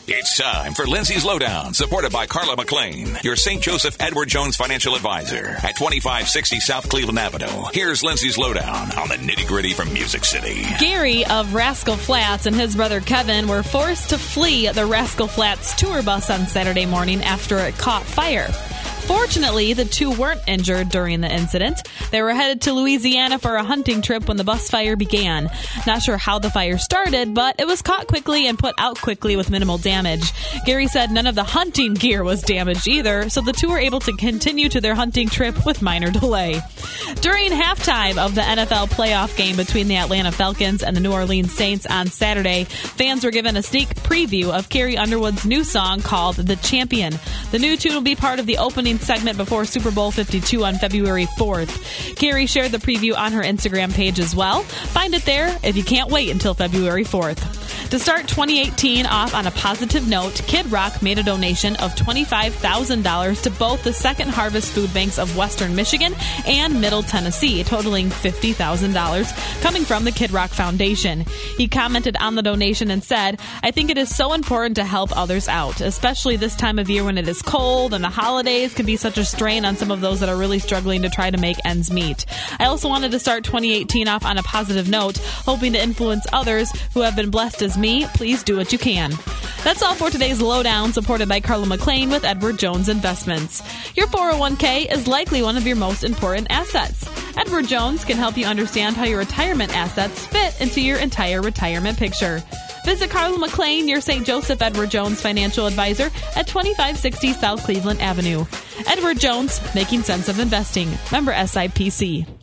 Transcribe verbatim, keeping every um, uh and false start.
It's time for Lindsay's Lowdown, supported by Carla McLean, your Saint Joseph Edward Jones financial advisor at twenty-five sixty South Cleveland Avenue. Here's Lindsay's Lowdown on the nitty-gritty from Music City. Gary of Rascal Flats and his brother Kevin were forced to flee the Rascal Flats tour bus on Saturday morning after it caught fire. Fortunately, the two weren't injured during the incident. They were headed to Louisiana for a hunting trip when the bus fire began. Not sure how the fire started, but it was caught quickly and put out quickly with minimal damage. Gary said none of the hunting gear was damaged either, so the two were able to continue to their hunting trip with minor delay. During halftime of the N F L playoff game between the Atlanta Falcons and the New Orleans Saints on Saturday, fans were given a sneak preview of Carrie Underwood's new song called The Champion. The new tune will be part of the opening segment before Super Bowl fifty-two on February fourth. Carrie shared the preview on her Instagram page as well. Find it there if you can't wait until February fourth. To start twenty eighteen off on a positive note, Kid Rock made a donation of twenty-five thousand dollars to both the Second Harvest Food Banks of Western Michigan and Middle Tennessee, totaling fifty thousand dollars coming from the Kid Rock Foundation. He commented on the donation and said, "I think it is so important to help others out, especially this time of year when it is cold and the holidays can be such a strain on some of those that are really struggling to try to make ends meet. I also wanted to start twenty eighteen off on a positive note, hoping to influence others who have been blessed as me. Please do what you can." That's all for today's Lowdown, supported by Carla McLean with Edward Jones Investments. Your four oh one k is likely one of your most important assets. Edward Jones can help you understand how your retirement assets fit into your entire retirement picture. Visit Carla McLean, your Saint Joseph Edward Jones financial advisor at twenty-five sixty South Cleveland Avenue. Edward Jones, making sense of investing. Member S I P C.